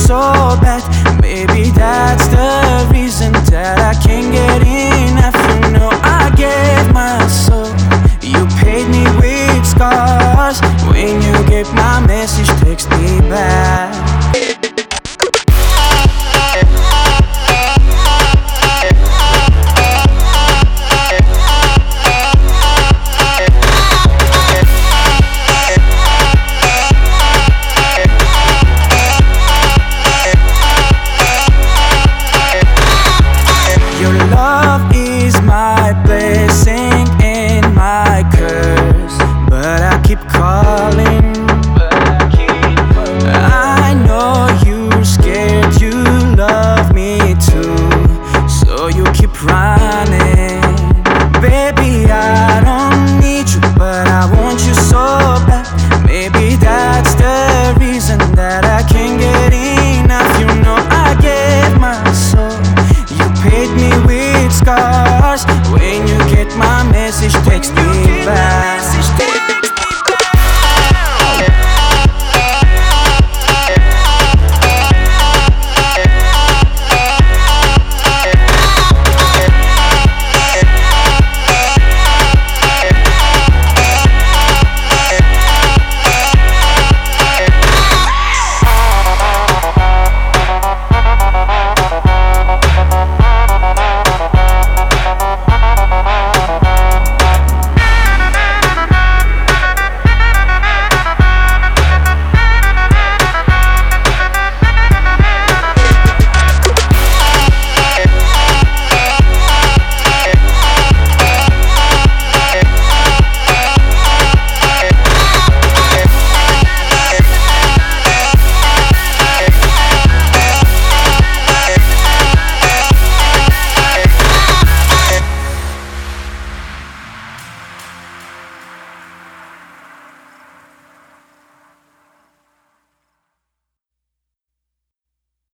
so bad. Maybe that's the reason that I can't get enough. You know I gave my soul, you paid me with scars. When you get my message, text me back.